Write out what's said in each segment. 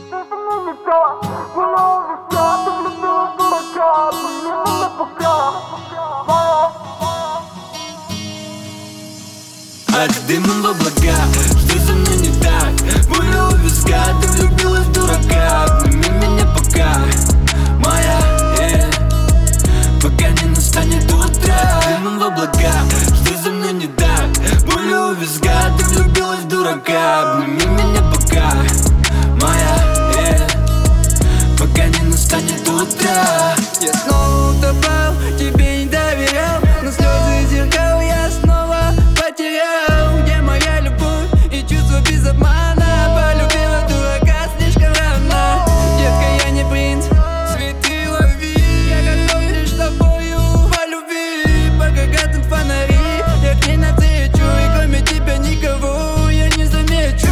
От дымом в облака, что со мной не так? Боль у виска, ты влюбилась в дурака. Обними меня пока, моя, пока не настанет утро. Дымом в облака, что со мной не так? Боль у виска, ты влюбилась в дурака. Обними меня пока, моя, пока не настанет утро. Я снова утопал, тебе не доверял, но слезы зеркал я снова потерял. Где моя любовь и чувство без обмана? Полюбила дурака слишком рано. Детка, я не принц, цветы лови. Я готов лишь тобою по любви. Пока гаснут фонари, я к ней навстречу, и кроме тебя никого я не замечу.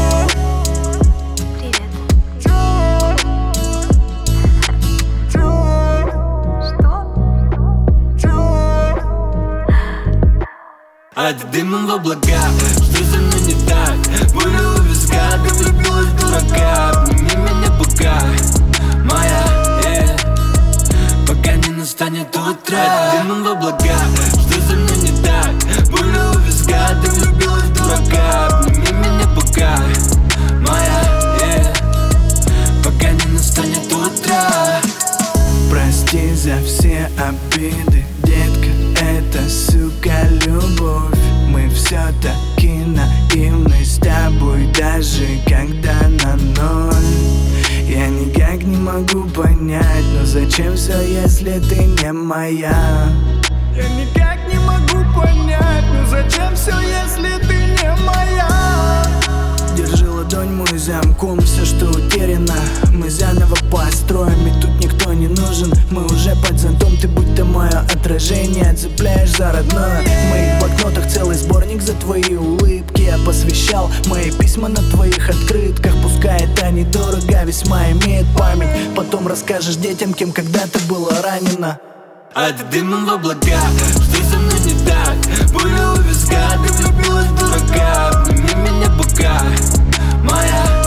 От дымом в облака, что со мной не так? Боль у виска, ты влюбилась в дурака. Обними меня пока, моя, пока не настанет утро. От дымом в облака, что со мной не так? Боль у виска, ты влюбилась в дурака. Обними меня пока, моя, пока не настанет утро. Прости за все обиды, детка, это, сука, любовь. Мы все-таки наивны с тобой, даже когда на ноль. Я никак не могу понять, но зачем все, если ты не моя? Я никак не могу понять, но зачем все, если ты не моя? Держи ладонь мой замком, все, что утеряно мы заново построим, и тут никто не нужен. Мы уже под зонтом, ты будто мое отражение, цепляешь за родное. В моих блокнотах целый сборник за твои улыбки. Я посвящал мои письма на твоих открытках. Пускай это недорого, весьма имеет память. Потом расскажешь детям, кем когда-то было ранено. От дымом в облака, что со мной не так? Боль у виска, ты влюбилась в дурака. Обними меня пока, моя.